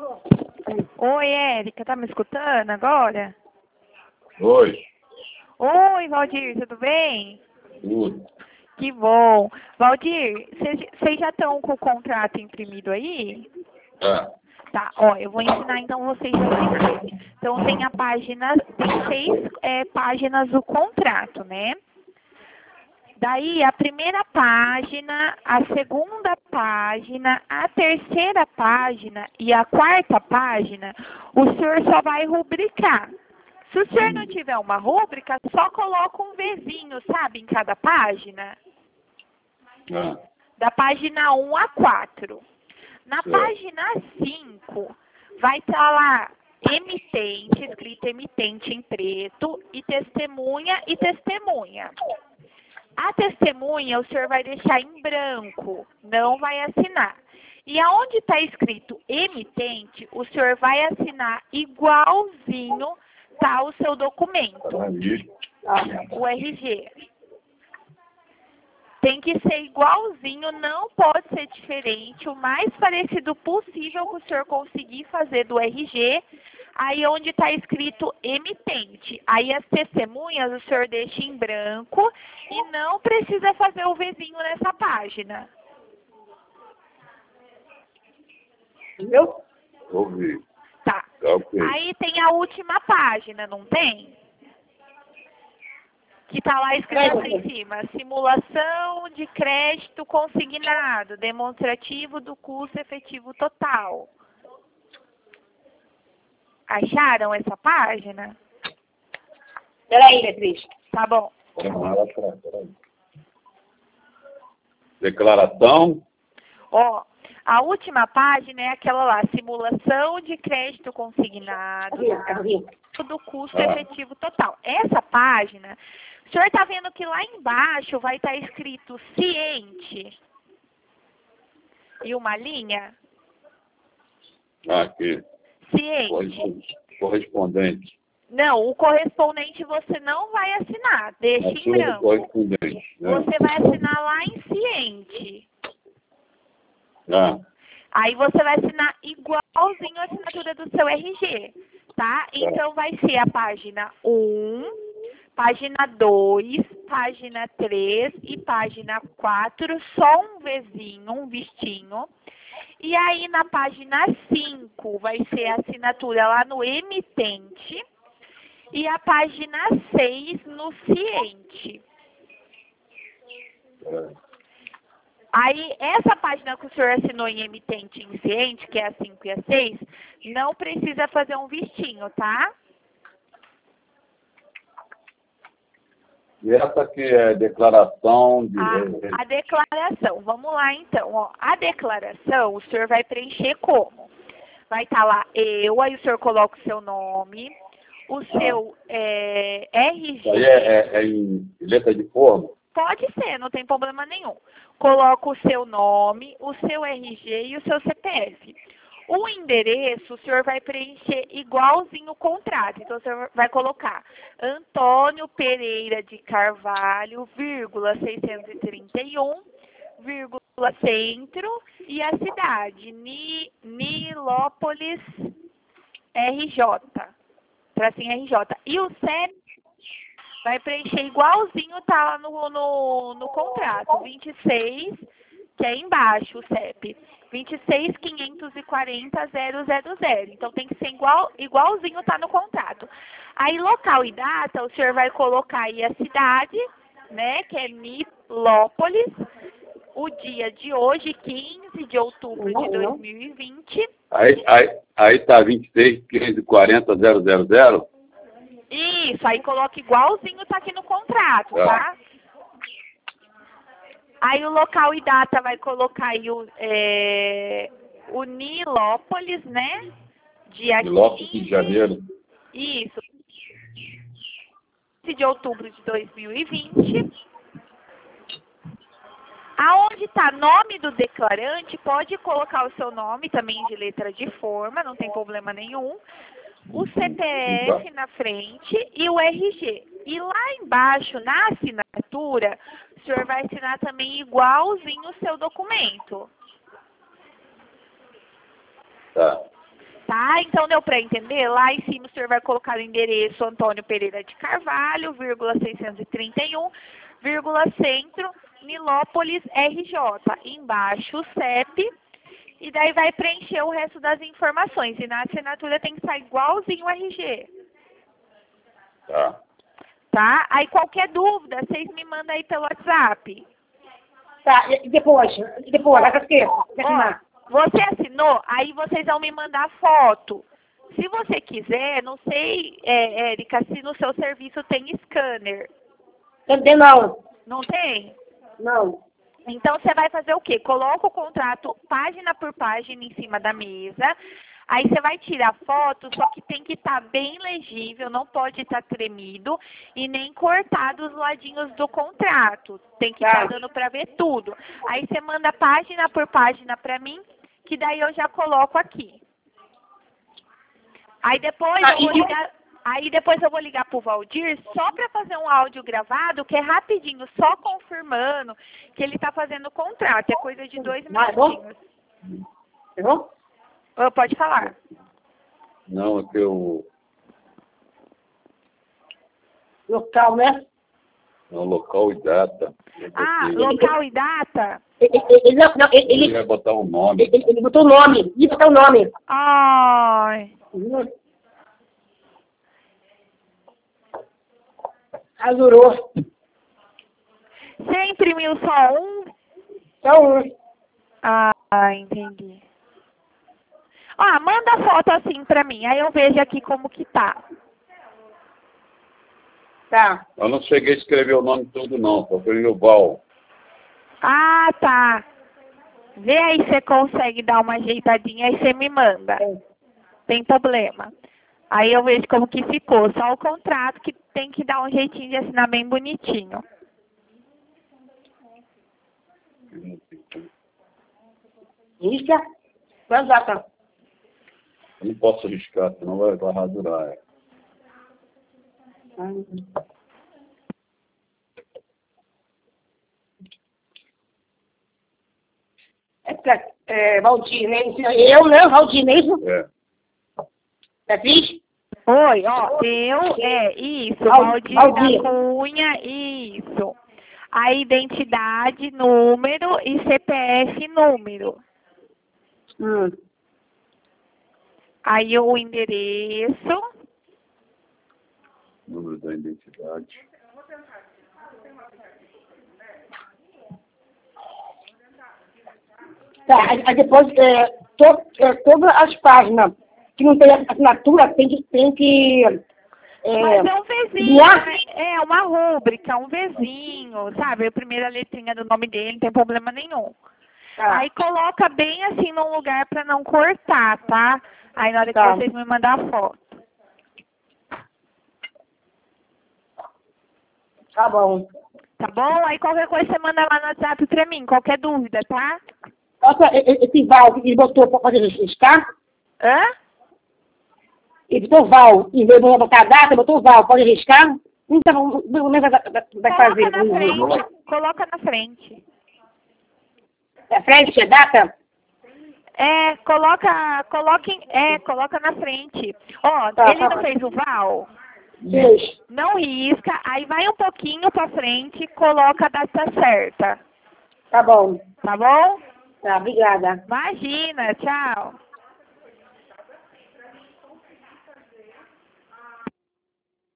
Oi, Érica, tá me escutando agora? Oi, Oi, Valdir, tudo bem? tudo. Que bom. Valdir, vocês já estão com o contrato imprimido aí? Tá. Tá, ó, eu vou ensinar então vocês o seguinte. Então tem a página, tem 6 páginas do contrato, né? Daí a primeira página, a segunda página, a terceira página e a quarta página, o senhor só vai rubricar. Se o senhor não tiver uma rúbrica, só coloca um Vzinho, sabe, em cada página. Ah, Da página 1 a 4. Na certo. página 5, vai estar lá emitente, escrito emitente em preto, e testemunha e testemunha. A testemunha o senhor vai deixar em branco, não vai assinar. E aonde está escrito emitente, o senhor vai assinar igualzinho tá o seu documento, o RG. Tem que ser igualzinho, não pode ser diferente, o mais parecido possível que o senhor conseguir fazer do RG, aí onde está escrito emitente. Aí as testemunhas o senhor deixa em branco e não precisa fazer o Vzinho nessa página. Entendeu? Ouvi. Tá. Tá ok. Aí tem a última página, não tem? Que está lá escrito assim em cima, simulação de crédito consignado, demonstrativo do custo efetivo total. Acharam essa página? Peraí, Beatriz. Tá bom. Peraí. Declaração. Ó, a última página é aquela lá, simulação de crédito consignado do custo efetivo total. Essa página, o senhor está vendo que lá embaixo vai estar escrito ciente e uma linha? Aqui. Ciente. Correspondente. Não, o correspondente você não vai assinar, deixa em Assina do branco. correspondente. Né? Você vai assinar lá em ciente. Ah, Aí você vai assinar igualzinho a assinatura do seu RG, tá? Então vai ser a página 1, página 2, página 3 e página 4, só um Vzinho, um vistinho. E aí na página 5 vai ser a assinatura lá no emitente e a página 6 no ciente. Aí, essa página que o senhor assinou em emitente e em ciente, que é a 5 e a 6, não precisa fazer um vistinho, tá? e essa aqui é declaração de... A declaração, vamos lá então. Ó. A declaração, o senhor vai preencher como? Vai estar lá eu, aí o senhor coloca o seu nome, o seu RG... Isso aí é em letra de forma? Pode ser, não tem problema nenhum. Coloca o seu nome, o seu RG e o seu CPF. O endereço, o senhor vai preencher igualzinho o contrato. Então, o senhor vai colocar Antônio Pereira de Carvalho, vírgula 631, vírgula centro e a cidade, Nilópolis, RJ, tracinho RJ. E o CEP vai preencher igualzinho, tá lá no contrato, 26, que é embaixo o CEP, 26.540.000. Então tem que ser igualzinho, tá no contrato. Aí local e data, o senhor vai colocar aí a cidade, né, que é Nilópolis, o dia de hoje, 15 de outubro de 2020. Aí tá 26.540.000. Isso, aí coloca igualzinho, tá aqui no contrato, tá? Aí o local e data vai colocar aí o Nilópolis, né? Dia Nilópolis, 15, de janeiro. Isso. 15 de outubro de 2020. Aonde está nome do declarante, pode colocar o seu nome também de letra de forma, não tem problema nenhum. O CPF na frente e o RG. E lá embaixo, na assinatura, o senhor vai assinar também igualzinho o seu documento. Tá. Tá? Então deu para entender? Lá em cima o senhor vai colocar o endereço Antônio Pereira de Carvalho, 631, Centro, Nilópolis, RJ. Embaixo o CEP. E daí vai preencher o resto das informações. E na assinatura tem que estar igualzinho o RG. Tá. Tá? Aí qualquer dúvida, vocês me mandam aí pelo WhatsApp. Tá, e depois, vai pra esquerda. Ó, você assinou, aí vocês vão me mandar foto. Se você quiser, não sei, Érica, se no seu serviço tem scanner. Também não. Não tem? Não. Então você vai fazer o quê? Coloca o contrato página por página em cima da mesa. Aí você vai tirar foto, só que tem que estar bem legível, não pode estar tremido e nem cortado os ladinhos do contrato. Tem que estar dando para ver tudo. Aí você manda página por página para mim, que daí eu já coloco aqui. Aí depois eu vou ligar pro Valdir só para fazer um áudio gravado, que é rapidinho, só confirmando que ele está fazendo o contrato. É coisa de 2 minutinhos. Tá bom? Pode falar. Não, é que eu... Local, né? Não, local e data. Local e data? Ele vai botar um nome. Ele botou o nome. Ele botou o nome. Ai. Azurou. Você imprimiu só um? Só um. Ah, entendi. Manda a foto assim pra mim, aí eu vejo aqui como que tá. Tá. Eu não cheguei a escrever o nome todo, não. Só foi o Val. Ah, tá. Vê aí se você consegue dar uma ajeitadinha, aí você me manda. Tem problema. Aí eu vejo como que ficou. Só o contrato que tem que dar um jeitinho de assinar bem bonitinho. Risca. Quantos datas? Eu não posso riscar, senão vai radurar. Valdir, né? Eu, né? Valdir mesmo? É. Beatriz? Oi, isso, Valdir da Cunha, isso. A identidade, número e CPF, número. Aí o endereço. Número da identidade. Tá, aí depois, todas as páginas que não tem assinatura, tem que Mas é um Vzinho, né? É uma rúbrica, um Vzinho, sabe? A primeira letrinha do nome dele, não tem problema nenhum. Tá. Aí coloca bem assim num lugar pra não cortar, tá? Aí na hora que vocês me mandar a foto. Tá bom. Tá bom? Aí qualquer coisa você manda lá no WhatsApp pra mim, qualquer dúvida, tá? Esse Val que ele botou pra fazer registrar? Hã? Ele botou Val, em vez de botar a data, botou Val, pode arriscar? Então, vai fazer. Coloca na frente, coloca na frente. Na frente, a data? Coloca na frente. Ó, Tá, ele não fez o Val? Fez. Não risca, aí vai um pouquinho pra frente, coloca a data certa. Tá bom. Tá bom? Tá, obrigada. Imagina, tchau.